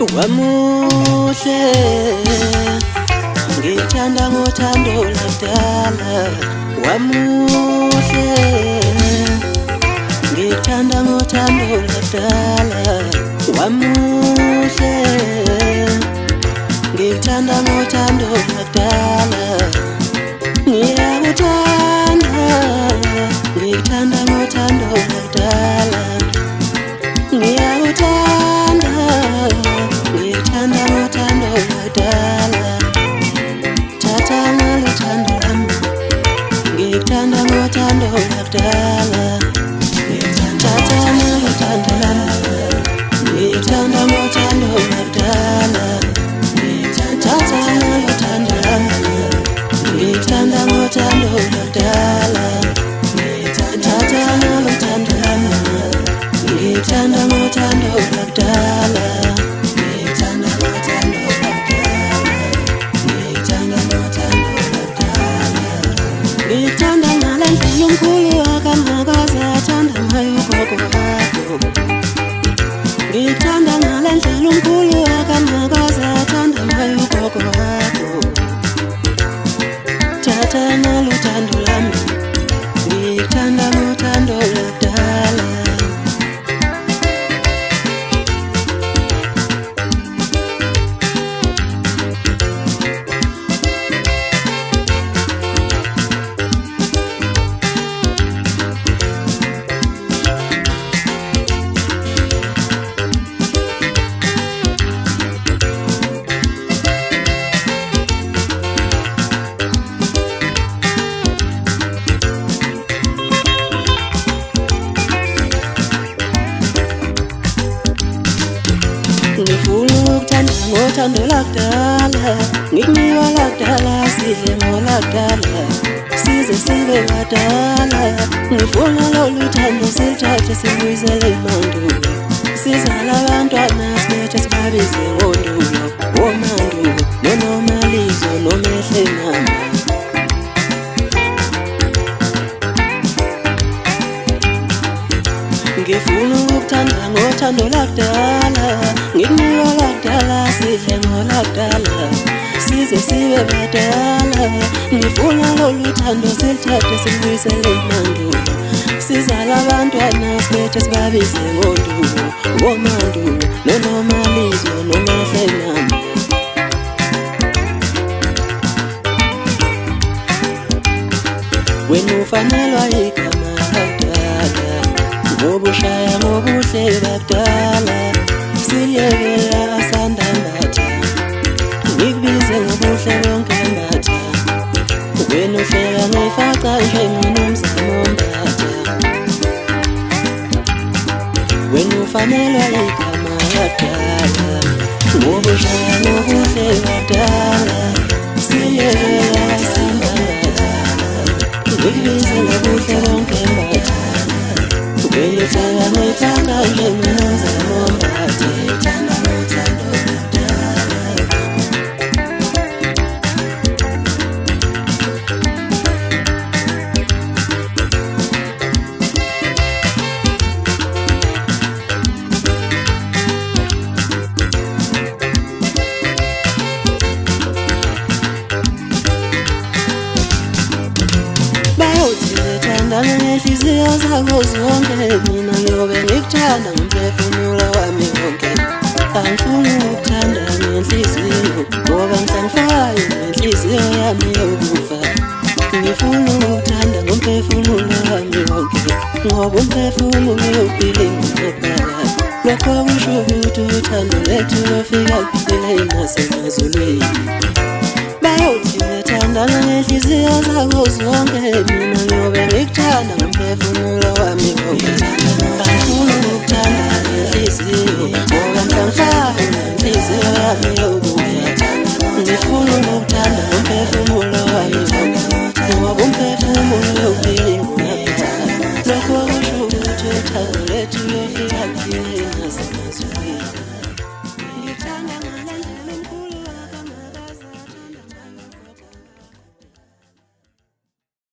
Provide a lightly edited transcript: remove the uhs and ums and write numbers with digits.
wamuhle ngithanda ngothando lakudala wamuhle ngithanda ngothando lakudala wamuhle ngithanda ngothando lakudala ngiyakuthanda ngithanda ngothando lakudala ngiyakuthanda ngithanda ngothando lakudala thatha ngothando lami ngithanda ngothando lakudala thatha ngothando lami ngithanda ngothando lakudala thatha ngothando lami ngithanda ngothando lakudala thatha ngothando lami ngithanda ngothando lakudala ngithanda ngothando lakudala ngithanda ngothando lakudala ngithanda ngalendlela umkhulu akangakaze athanda ngayo ugogo wakho ngithanda ngalendlela umkhulu akangakaze athanda ngayo ugogo wakho thatha ngothando lami ngithanda ngothando lakudala ngifuna ukuthanda ngothando lakudala ngikunika lakudala sidle ngolakudala size sibe badala ngifuna lolu thando siluthathe silubuyisele emandulo sizale abantwana sibethe sibabize ngondulo womandulo nonomalizo nomehle mama ngifuna ukuthanda ngothando lakudala ngikunika lakudala sidle ngolakudala size sibe badala ngifuna lolu thando siluthathe silubuyisele emandulo sizale abantwana sibethe sibabize ngondulo womandulo nonomalizo nomehle mama wena ufanelwa igama lakudala ngobushaya ngobuhle bakudala siyekela asandambatha ngikubize ngobuhle bonke mbatha wena uhleka ngifaca njengonomzamo mbatha wena ufanelwa igama lakudala ngobushaya ngobuhle bakudala siyekela asandambatha ngikubize ngobuhle bonke mbatha ngiyithanda ngithanda njengonomzamo mbatha ngithanda ngothando lakudala ngenhliziyo zakho zonke mina ngiyobe ngikuthanda ngomphefumulo wami wonke angifuni ukuthanda ngenhliziyo ngoba ngisangifayo ngenhliziyo yami yokufa ngifuna ukuthanda ngomphefumulo wami wonke ngoba umphefumulo uyophila ngaphakathi lokho kusho ukuthi uthando lethu lofika kuphela nasemazulwini bayothi ngithandana ngenhliziyo zakho zonke mina ngiyobe ngikuthanda ngomphefumulo wami wonke angifuni ukuthanda ngenhliziyo ngoba ngisangifayo ngenhliziyo yami yokufa ngifuna ukuthanda ngomphefumulo wami wonke ngoba umphefumulo uyophila ngaphakathi lokho kusho ukuthi uthando lethu lofika kuphela nasemazulwini